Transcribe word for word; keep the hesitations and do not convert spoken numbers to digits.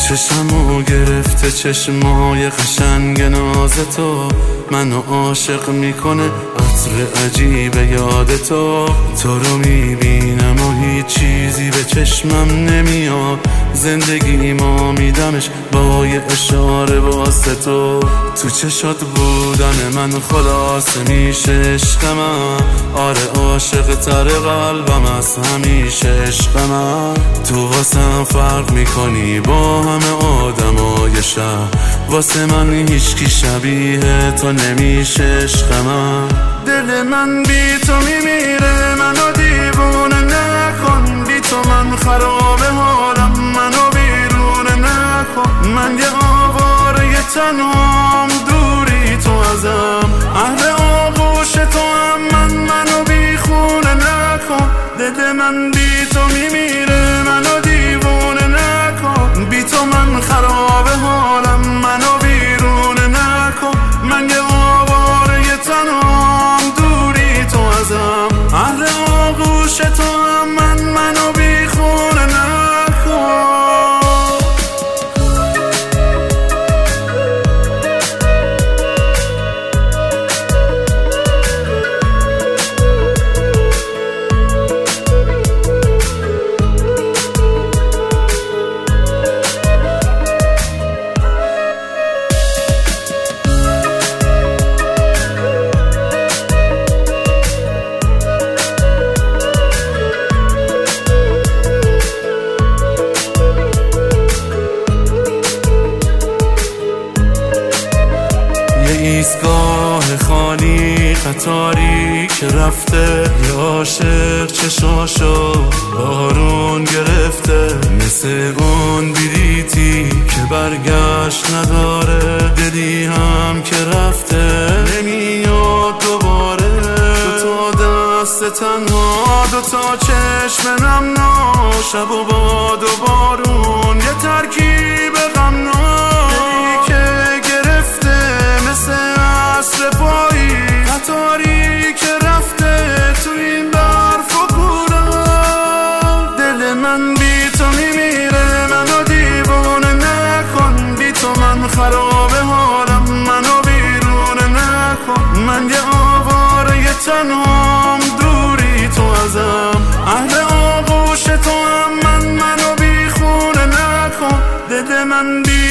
چشمو گرفته چشمای قشنگ ناز تو، منو عاشق میکنه عطر عجیب یاد تو. تو رو میبینم و هیچ چیزی به چشمم نمیاد، زندگی ما میدمش با یه اشاره واسه تو. تو چشات بودن من خلاصه میشه عشق من، آره عاشق تر قلبم از همیشه عشق من. تو واسم فرق میکنی با همه آدمای شهر، واسه من هیچکی شبیه تو نمیشه عشق من. دل من بی تو میمیره، منو دیوونه نکن، بی تو من خراب حالم، منو بیرونه نکن. من یه آواره تنهام، دوری تو ازم، اهل آغوش تو هم، من منو بی خونه نکن. دل من بی تو میمیره، منو دیوونه نکن، بی تو من خراب حالم، منو بیرونه نکن. من یه آواره تنهام، دوری تو ازم، اهل آغوش تو هم، من منو بی خونه نکن. ایستگاه خالی قطاری که رفته، یه عاشق چشاشو بارون گرفته، مثل اون بلیتی که برگشت نداره، دلی هم که رفته نمیاد دوباره. دو تا دست تنها، دو تا چشم نمنا، شب و باد و بارون، یه ترکیب غمناک، دلی که گرفته مثل عصر پایی، قطاری که رفته تو این برف و کوره. دل من بی تو میمیره، منو دیوونه نکن، بی تو من خراب حالم، منو بیرونه نکن. من یه آواره تنهام، دوری تو ازم، اهل آغوش تو هم، من منو بی خونه نکن. دل من بی